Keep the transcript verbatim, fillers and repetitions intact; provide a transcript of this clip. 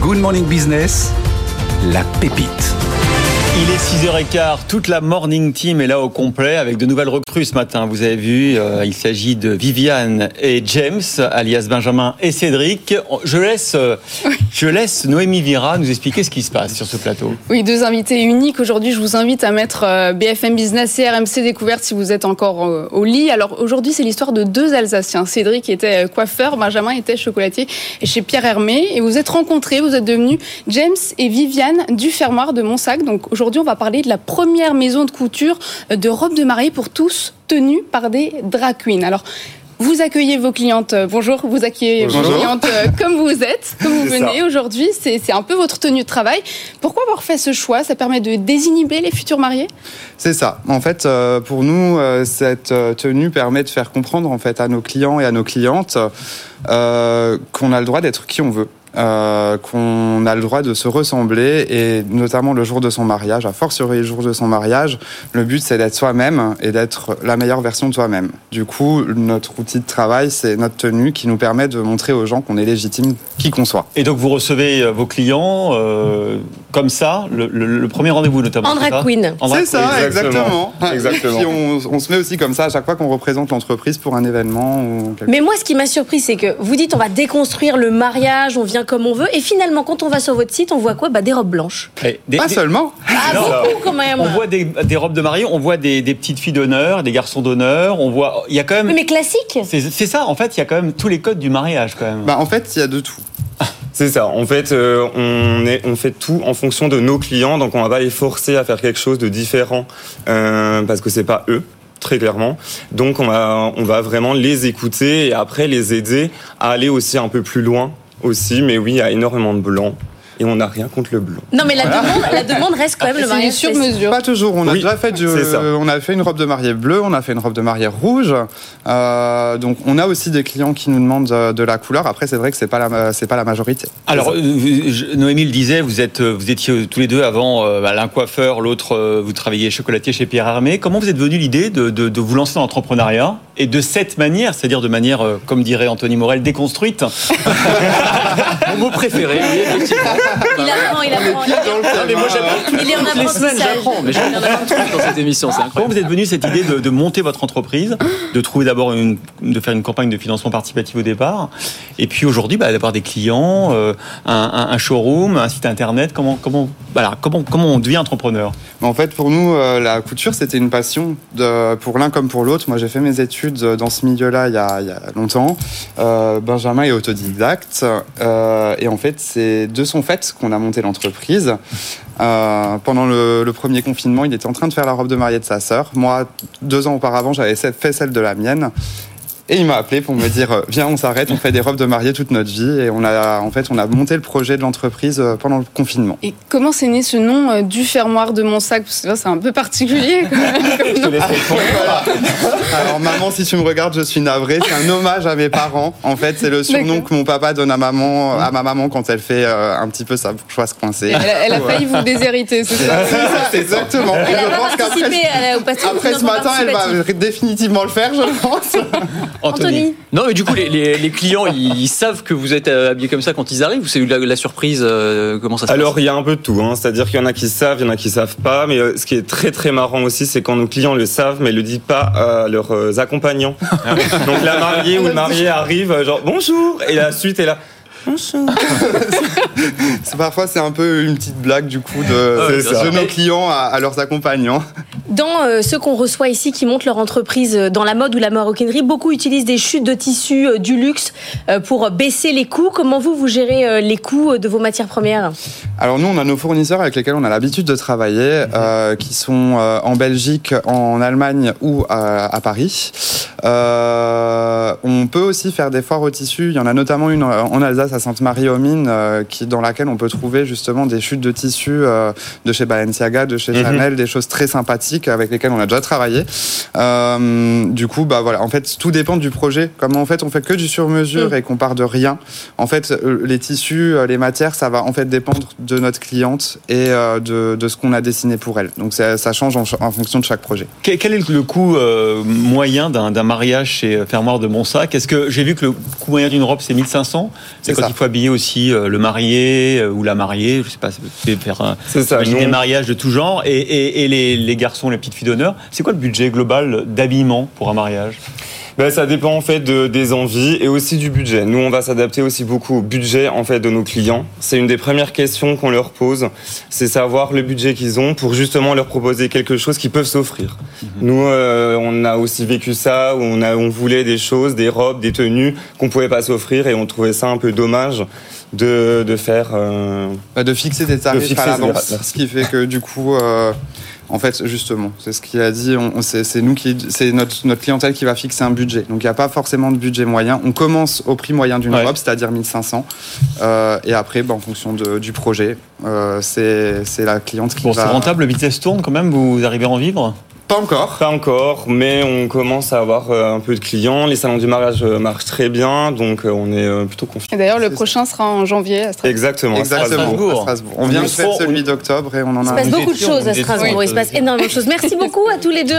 Good Morning Business, la pépite. Il est six heures quinze, toute la Morning Team est là au complet avec de nouvelles recrues ce matin. Vous avez vu, euh, il s'agit de Viviane et James, alias Benjamin et Cédric. Je laisse, euh, je laisse Noémie Vira nous expliquer ce qui se passe sur ce plateau. Oui, deux invités uniques. Aujourd'hui, je vous invite à mettre euh, B F M Business et R M C Découverte si vous êtes encore euh, au lit. Alors aujourd'hui, c'est l'histoire de deux Alsaciens. Cédric était coiffeur, Benjamin était chocolatier chez Pierre Hermé. Et vous êtes rencontrés, vous êtes devenus James et Viviane du Fermoir de Montsac. Donc aujourd'hui, on va parler de la première maison de couture de robes de mariée pour tous, tenue par des drag queens. Alors, vous accueillez vos clientes, bonjour, vous accueillez bonjour. vos clientes comme vous êtes, comme vous c'est venez ça. Aujourd'hui, c'est, c'est un peu votre tenue de travail. Pourquoi avoir fait ce choix ? Ça permet de désinhiber les futurs mariés ? C'est ça. En fait, pour nous, cette tenue permet de faire comprendre en fait, à nos clients et à nos clientes euh, qu'on a le droit d'être qui on veut. Euh, qu'on a le droit de se ressembler et notamment le jour de son mariage, a fortiori le jour de son mariage, le but c'est d'être soi-même et d'être la meilleure version de soi-même. Du coup, notre outil de travail, c'est notre tenue qui nous permet de montrer aux gens qu'on est légitime, qui qu'on soit. Et donc vous recevez vos clients euh, comme ça, le, le, le premier rendez-vous notamment. En drag queen. En drag c'est queen. ça, exactement. exactement. exactement. Puis on, on se met aussi comme ça à chaque fois qu'on représente l'entreprise pour un événement. Ou quelque... Mais moi, ce qui m'a surpris, c'est que vous dites on va déconstruire le mariage, on vient comme on veut, et finalement, quand on va sur votre site, on voit quoi ? Bah, des robes blanches. Des, Pas des... seulement. Ah, non, beaucoup quand même. On voit des, des robes de mariée, on voit des, des petites filles d'honneur, des garçons d'honneur, on voit, il y a quand même... Oui, mais classique. C'est, c'est ça, en fait, il y a quand même tous les codes du mariage, quand même. Bah, en fait, il y a de tout. C'est ça. En fait, euh, on, est, on fait tout en fonction de nos clients, donc on va pas les forcer à faire quelque chose de différent, euh, parce que c'est pas eux. Très clairement. Donc on va, on va vraiment les écouter et après les aider à aller aussi un peu plus loin aussi. Mais oui, il y a énormément de blanc. Et on n'a rien contre le blanc. Non, mais la, voilà. demande, la demande reste quand même Après, le mariage sur mesure. Pas toujours. On a oui, déjà fait du, euh, on a fait une robe de mariée bleue, on a fait une robe de mariée rouge. Euh, donc, on a aussi des clients qui nous demandent de, de la couleur. Après, c'est vrai que c'est pas la, c'est pas la majorité. Alors, je, Noémie le disait, vous êtes, vous étiez tous les deux avant, euh, l'un coiffeur, l'autre, euh, vous travailliez chocolatier chez Pierre Hermé. Comment vous êtes venu l'idée de, de, de vous lancer dans l'entrepreneuriat et de cette manière, c'est-à-dire de manière, euh, comme dirait Anthony Morel, déconstruite. Mon mot préféré, oui, effectivement. Il apprend, il apprend. Il, ah, mais moi, j'apprends. Il est en Toutes les semaines, j'apprends. Mais j'apprends plein de trucs dans cette émission, c'est incroyable. Comment vous êtes venu cette idée de, de monter votre entreprise, de trouver d'abord une, de faire une campagne de financement participatif au départ, et puis aujourd'hui, bah, d'avoir des clients, euh, un, un, un showroom, un site internet. Comment, comment, voilà, comment, comment on devient entrepreneur ? En fait, pour nous, euh, la couture, c'était une passion de, pour l'un comme pour l'autre. Moi, j'ai fait mes études dans ce milieu-là il y a, il y a longtemps. Euh, Benjamin est autodidacte, euh, et en fait, c'est de son fait qu'on a monté l'entreprise. Euh, pendant le, le premier confinement, il était en train de faire la robe de mariée de sa sœur. Moi, deux ans auparavant, j'avais fait celle de la mienne. Et il m'a appelé pour me dire viens, on s'arrête, on fait des robes de mariée toute notre vie. Et on a, en fait, on a monté le projet de l'entreprise pendant le confinement. Et comment c'est né ce nom euh, du Fermoir de Montsac ? Parce que là, c'est un peu particulier. Quand même, Je te laisse répondre. Alors maman, si tu me regardes, je suis navrée. C'est un hommage à mes parents. En fait, c'est le surnom D'accord. que mon papa donne à maman, à ma maman quand elle fait euh, un petit peu sa bourgeoise coincée. Elle, elle a failli vous déshériter, c'est ça ? C'est ça, c'est exactement. Elle et a je pas pense participé qu'après, à la, après ce matin, elle va définitivement le faire, je pense. Anthony. Non, mais du coup, les, les, les clients, ils, ils savent que vous êtes habillés comme ça quand ils arrivent, ou c'est la, la surprise euh, comment ça se Alors, passe ? il y a un peu de tout, hein. C'est-à-dire qu'il y en a qui savent, il y en a qui savent pas, mais euh, ce qui est très très marrant aussi, c'est quand nos clients le savent, mais ils le disent pas à leurs euh, accompagnants. Donc la mariée ou le marié arrive, genre bonjour, et la suite est là. Bonjour. c'est, parfois, c'est un peu une petite blague du coup de, de, de nos clients à, à leurs accompagnants. Dans euh, ceux qu'on reçoit ici qui montent leur entreprise dans la mode ou la maroquinerie, beaucoup utilisent des chutes de tissu euh, du luxe euh, pour baisser les coûts. Comment vous, vous gérez euh, les coûts de vos matières premières ? Alors nous, on a nos fournisseurs avec lesquels on a l'habitude de travailler, euh, qui sont euh, en Belgique, en Allemagne ou à, à Paris. Euh, on peut aussi faire des foires au tissu. Il y en a notamment une en Alsace, à Sainte-Marie-aux-Mines, euh, qui, dans laquelle on peut trouver justement des chutes de tissu euh, de chez Balenciaga, de chez mm-hmm. Chanel, des choses très sympathiques avec lesquelles on a déjà travaillé. Euh, du coup, bah voilà, en fait, tout dépend du projet. Comme en fait, on fait que du sur-mesure mm. et qu'on part de rien. En fait, les tissus, les matières, ça va en fait dépendre de notre cliente et euh, de, de ce qu'on a dessiné pour elle. Donc ça, ça change en, en fonction de chaque projet. Quel, quel est le coût euh, moyen d'un, d'un mariage chez Fermoir de Monsac. Est-ce que j'ai vu que le coût moyen d'une robe c'est mille cinq cents? C'est, c'est quand ça. Il faut habiller aussi le marié ou la mariée, je sais pas, faire un, c'est ça, des mariages de tout genre et, et, et les, les garçons, les petites filles d'honneur. C'est quoi le budget global d'habillement pour un mariage? Ben, ça dépend en fait de, des envies et aussi du budget. Nous, on va s'adapter aussi beaucoup au budget en fait de nos clients. C'est une des premières questions qu'on leur pose, c'est savoir le budget qu'ils ont pour justement leur proposer quelque chose qu'ils peuvent s'offrir. Mmh. Nous, euh, on a aussi vécu ça où on, a, on voulait des choses, des robes, des tenues qu'on pouvait pas s'offrir et on trouvait ça un peu dommage de, de faire... Euh, de fixer des tarifs de fixer à l'avance, des... ce qui fait que du coup... Euh... En fait, justement, c'est ce qu'il a dit. On, c'est, c'est nous qui, c'est notre, notre clientèle qui va fixer un budget. Donc, il n'y a pas forcément de budget moyen. On commence au prix moyen d'une ouais. robe, c'est-à-dire mille cinq cents. Euh, et après, ben, en fonction de, du projet, euh, c'est, c'est la cliente qui bon, va. C'est rentable, le business tourne quand même. Vous arrivez à en vivre? Pas encore. Pas encore, mais on commence à avoir un peu de clients. Les salons du mariage marchent très bien, donc on est plutôt confiants. Et d'ailleurs, le prochain sera en janvier à Strasbourg. Exactement, Exactement. à Strasbourg. À Strasbourg. On vient de faire celui d'octobre et on en a. Il se passe beaucoup de choses à Strasbourg. Il se passe énormément de choses. Merci beaucoup à tous les deux.